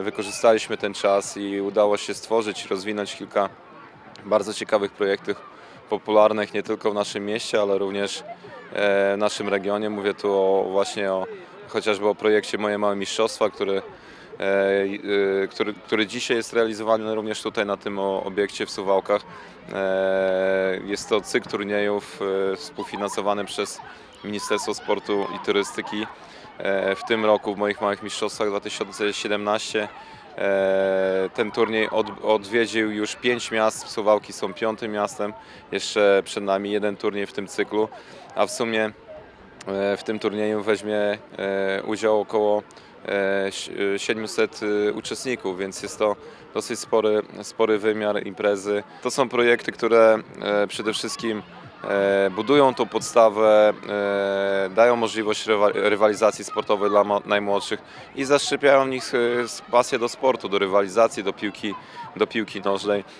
Wykorzystaliśmy ten czas i udało się stworzyć i rozwinąć kilka bardzo ciekawych projektów popularnych nie tylko w naszym mieście, ale również w naszym regionie. Mówię tu chociażby o projekcie Moje Małe Mistrzostwa, który dzisiaj jest realizowany również tutaj na tym obiekcie w Suwałkach. Jest to cykl turniejów współfinansowany przez Ministerstwo Sportu i Turystyki. W tym roku w Moich Małych Mistrzostwach 2017 ten turniej odwiedził już 5 miast, Suwałki są 5. miastem, jeszcze przed nami jeden turniej w tym cyklu, a w sumie w tym turnieju weźmie udział około 700 uczestników, więc jest to dosyć spory wymiar imprezy. To są projekty, które przede wszystkim budują tą podstawę, dają możliwość rywalizacji sportowej dla najmłodszych i zaszczepiają w nich pasję do sportu, do rywalizacji, do piłki nożnej.